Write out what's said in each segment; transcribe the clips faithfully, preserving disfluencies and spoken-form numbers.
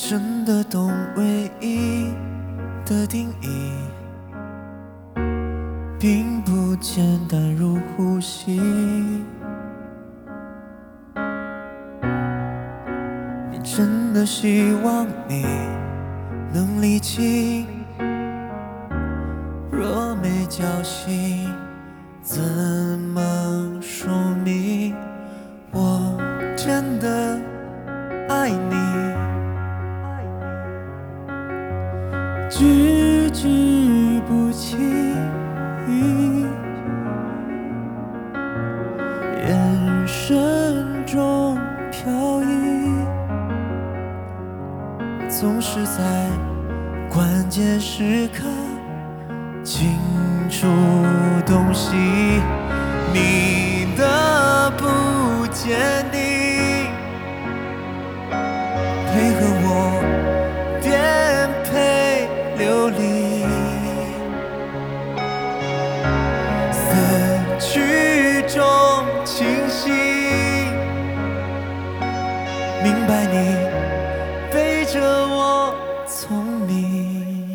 真的懂唯一的定义，并不简单如呼吸。你真的希望你能理清，若没交心，怎么说明我真的爱你？句句不轻易，眼神中飘逸，总是在关键时刻清楚洞悉你的不坚定，配合我颠沛流离，思绪中清晰，明白你背着我聪明。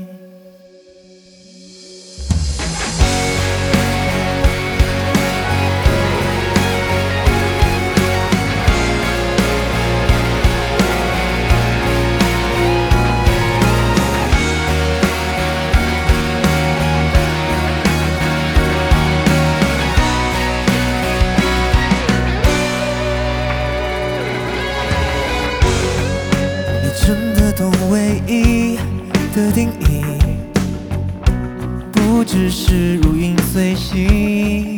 真的懂唯一的定义，不只是如影随形。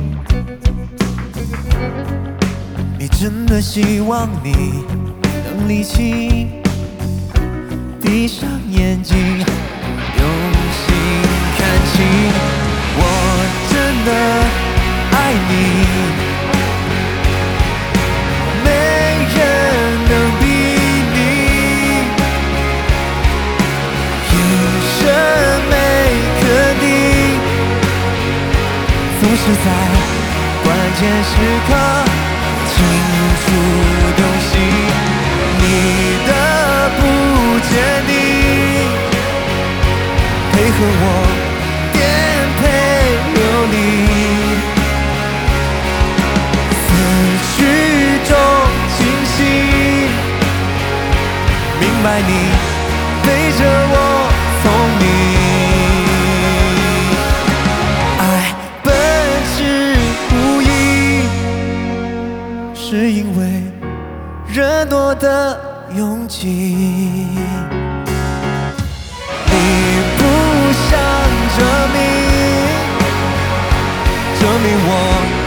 你真的希望你能理清，闭上眼睛，用心看清，我真的爱你。总是在关键时刻清楚洞悉你的不坚定，配合我颠沛流离，思绪中清晰，明白你背着我聪明。是因为人多的拥挤，你不想证明，证明我